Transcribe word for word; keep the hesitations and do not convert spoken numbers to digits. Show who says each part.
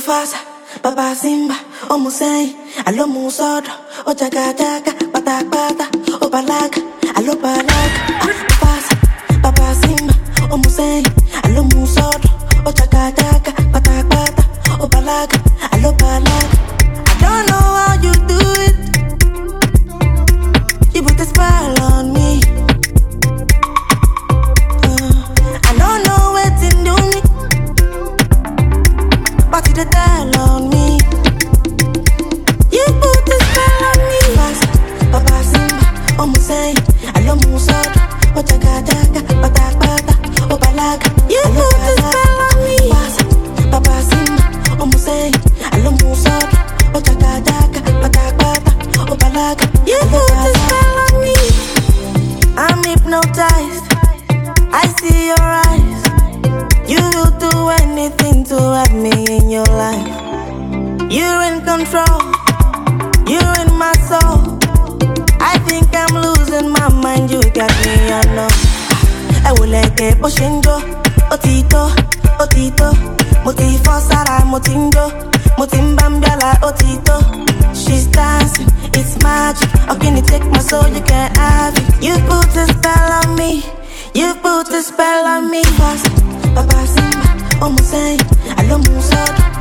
Speaker 1: Mufasa, Baba Simba, O Musei, Alo Musodo, O Jaga Jaga, Bata Bata, O Balaga, Alo Balaga, Mufasa, Baba Simba, O Musei, Alo Musodo, O Jaga Jaga, Bata Bata, O Balaga, Alo Balaga. I don't know how you do it. You put a spell on me. I don't know what's in do me, but you tell on me. You put a spell on me. Fast, Papa Simba, O Musei, Alo Musodo, O Jaga Jaga, Bata Bata, O Balaga. You put a spell on me. Fast, Papa Simba, O Musei, Alo Musodo, O Jaga Jaga, Bata Bata, O Balaga. You put a spell on me. I'm hypnotized. I see your eyes. You will do anything to have me in your life. You're in control. You're in my soul. I think I'm losing my mind. You got me, I know. I will let it push and go. Otito, Otito. Motifo Sara, Motingo. Motimbambala, Otito. She's dancing, it's magic. How can you take my soul? You can't have it. You put a spell on me. You put a spell on me. Fast, Papa Simba, O Musei, Alo Musodo,